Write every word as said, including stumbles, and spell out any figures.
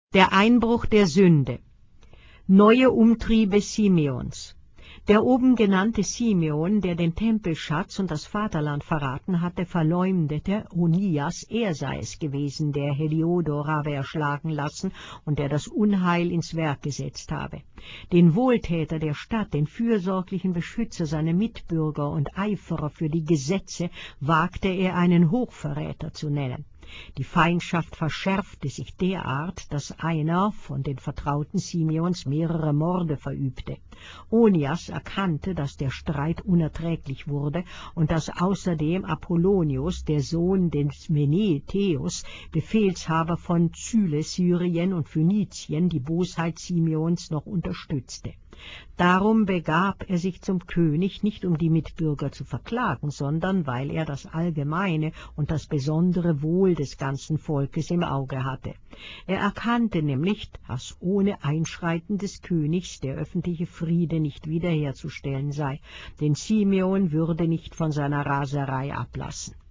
Der Einbruch der Sünde. Neue Umtriebe Simeons. Der oben genannte Simeon, der den Tempelschatz und das Vaterland verraten hatte, verleumdete Onias, er sei es gewesen, der Heliodor habe erschlagen lassen und der das Unheil ins Werk gesetzt habe. Den Wohltäter der Stadt, den fürsorglichen Beschützer seiner Mitbürger und Eiferer für die Gesetze, wagte er einen Hochverräter zu nennen. Die Feindschaft verschärfte sich derart, dass einer von den Vertrauten Simeons mehrere Morde verübte. Onias erkannte, dass der Streit unerträglich wurde und dass außerdem Apollonius, der Sohn des Menetheus, Befehlshaber von Zyle, Syrien und Phönizien, die Bosheit Simeons noch unterstützte. Darum begab er sich zum König, nicht um die Mitbürger zu verklagen, sondern weil er das allgemeine und das besondere Wohl des ganzen Volkes im Auge hatte. Er erkannte nämlich, dass ohne Einschreiten des Königs der öffentliche Friede nicht wiederherzustellen sei, denn Simeon würde nicht von seiner Raserei ablassen.